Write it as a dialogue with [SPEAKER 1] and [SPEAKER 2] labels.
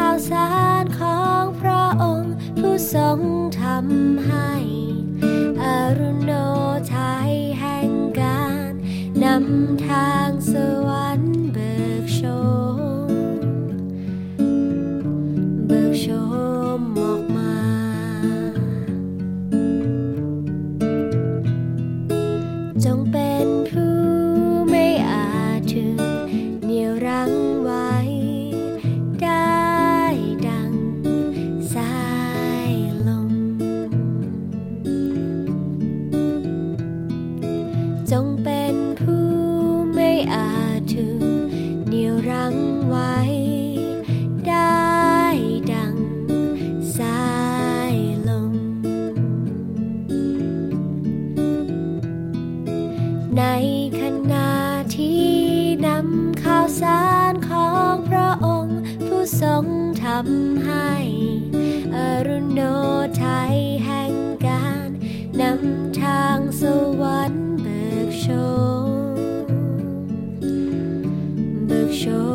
[SPEAKER 1] าวสารของพระองค์ผู้ทรงทำให้อรุณโนไทยแห่งการนำทางสวรรค์เบิกโชมออกมาจงเป็นผู้ไม่อาจถึงเหนี่ยวรั้งไว้ได้ดังสายลมจงเป็นผู้ไม่อาจถึงเหนี่ยวรั้งไว้ได้ดังสายลมในขณะที่นำข่าวสารของพระองค์ผู้ทรงทำให้อรุณโนไทยแห่งการนำทางสวรรค์เบิกโช